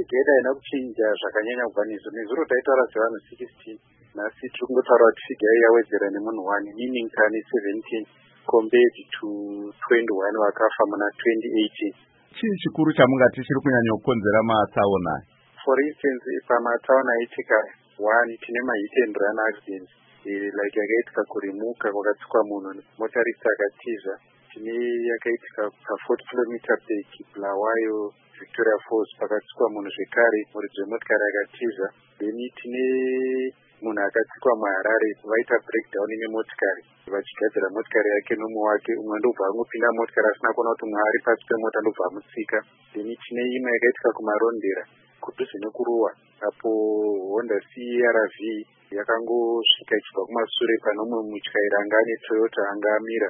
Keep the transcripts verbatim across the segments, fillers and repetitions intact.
geda ina kuchinja zvakanyanya kubva nezuro nezuro taitaura sevanhu sixteen nhasi tiri kungotaura kuti figa yawedzera nemunhu one meaning kane seventeen compared to twenty-one vakafa muna twenty eighteen. Chii chikuru chamungati chiri kunyanya kukonzera matsaona? For instance, pamatsaona aitika one tine mahit and run accidents like yakaitika kurimuka kwakatsikwa munhu motarist akatiza, tine yakaitika pa forty kilometer break Bulawayo Victoria Falls pakatsikwa munhu zvekare muridzi wemotokari akatiza. Then tine munhu akatsikwa muHarare vaita breakdown nemotokari vachigadzira motokari yake nomwe wake, umwe ndobva angopinda motokari asina kuona kuti umwe ari pasi pemota ndobva amutsika. Then tine imwe yakaitika kumarondera kudhuze nekuruwa apo Honda C R V yakangosvika ichibva kumashure pane umwe mutyairi anga ane Toyota anga amira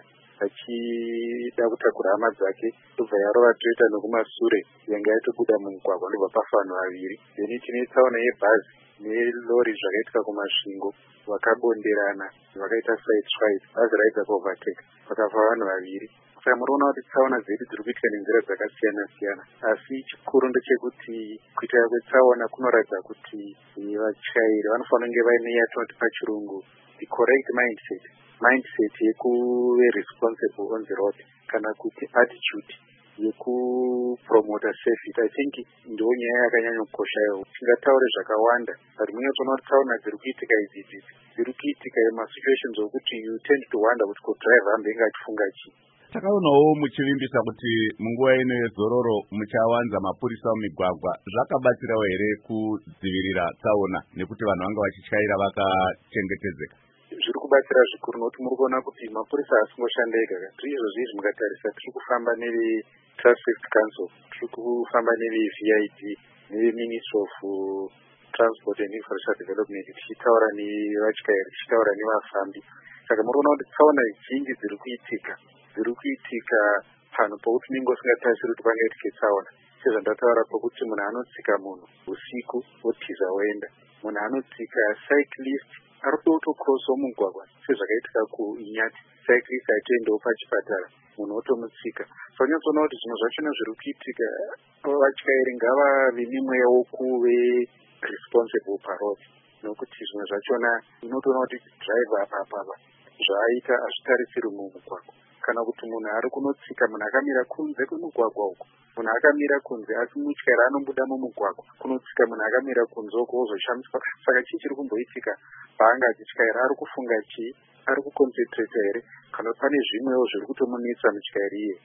achida kutakura hama dzake, ndobva yarova Toyota nekumashure yanga yatobuda mumugwagwa ndobva pafa vanhu vaviri. Then tine tsaona yebhazi nelori zvakaitika kumasvingo vakabonderana vakaita side swipe, bhazi raidza kuovertake vakafa vanhu vaviri. Saka muriona kuti tsaona dzedu dziri kuitika nenzira dzakasiyana siyana, asi chikuru ndechekuti kuita kwetsaona kunoratidza kuti vatyairi vanofanira kunge vaine yatinoti pachirungu the correct mindset mindset yekuve responsible on the road kana kuti attitude yekupromota safety. I think ndo nyaya yakanyanya kukosha iyo. Tingataure zvakawanda but munotoona kuti tsaona dziri kuitika idzidzi dziri kuitika masituations okuti you tend to wonder kuti kodriver ambenge achifunga chii. Takaonawo muchivimbisa kuti munguva ino yezororo muchawanza mapurisa mumigwagwa. Zvakabatsirawo here kudzivirira tsaona nekuti vanhu vanga vachityaira vakachengetedzeka? Zviri kubatsira zvikuru nokuti muri kuona kuti mapurisa asingoshanda ega. Tiri izvozvi izvi mukatarisa tiri kufamba neve Traffic Council, tiri kufamba neve V I D neve Ministry of Transport and Infrastructure Development tichitaura nevatyairi tichitaura nevafambi. Saka muri kuona kuti tsaona zhinji dziri kuitika dziri kuitika pano pokuti ningo usingatasiri kuti pangaitike tsaona. Sezvandataura pokuti munhu anotsika munhu usiku otiza oenda, munhu anotsika cyclist ari kutokrossawo mugwagwa sezvakaitika kuInyati, cyclist aitoendawo pachipatara munhu otomutsika. So nyatsoona kuti zvinhu zvachona zviri kuitika vatyairi ngavave nemweya wokuve responsible parod, nokuti zvimwe zvachona unotoona kuti driver apa apa zvaaita hazvitarisiri mumugwagwa. Kana kuti munhu ari kunotsika munhu akamira kunze kwemugwagwa uko, munhu akamira kunze asi mutyairi anombuda mumugwagwa kunotsika munhu akamira kunze uko ozoshamiswa. Saka chii chiri kumboitika paanga achityaira? Ari kufunga chii? Ari kuconcentrata here kana pane zvimwewo zviri kutomunetsa mutyairi iye?